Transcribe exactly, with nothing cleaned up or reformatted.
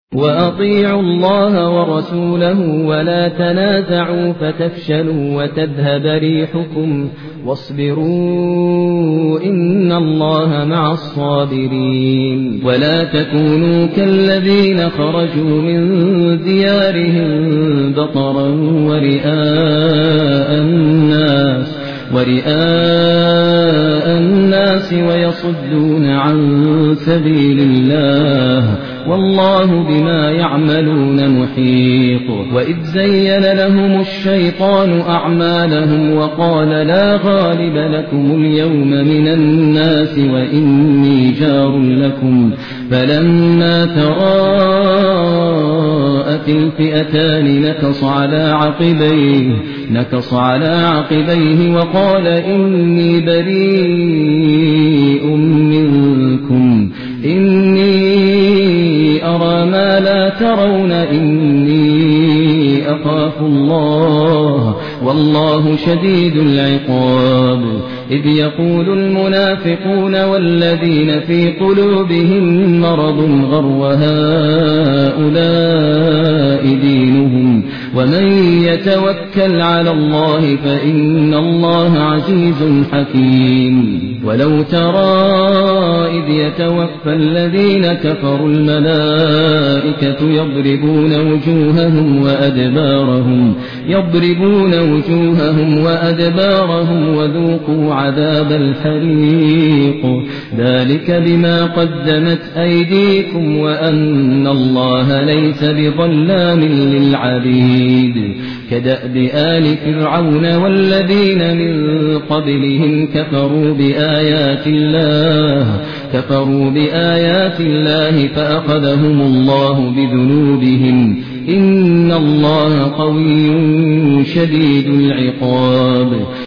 وأطيعوا الله ورسوله ولا تنازعوا فتفشلوا وتذهب ريحكم واصبروا إن الله مع الصابرين. ولا تكونوا كالذين خرجوا من ديارهم بطرا ورئاء الناس ورئاء الناس ويصدون عن سبيل الله والله بما يعملون محيط. وإذ زين لهم الشيطان أعمالهم وقال لا غالب لكم اليوم من الناس وإني جار لكم فلما تراءت الفئتان نكص على عقبيه نكص على عقبيه وقال إني بريء منكم إني أرى ما لا ترون إني أخاف الله والله شديد العقاب. إذ يقول المنافقون والذين في قلوبهم مرض غر هؤلاء دينهم ومن يتوكل على الله فإن الله عزيز حكيم. ولو ترى إذ يتوفى الذين كفروا الملائكة يضربون وجوههم وأدبارهم يضربون وجوههم وأدبارهم وذوقوا عذاب الحريق ذلك بما قدمت أيديكم وأن الله ليس بظلام للعبيد. كدأب آل فرعون والذين من قبلهم كفروا بآيات الله كفروا بآيات الله فأخذهم الله بذنوبهم إن الله قوي شديد العقاب.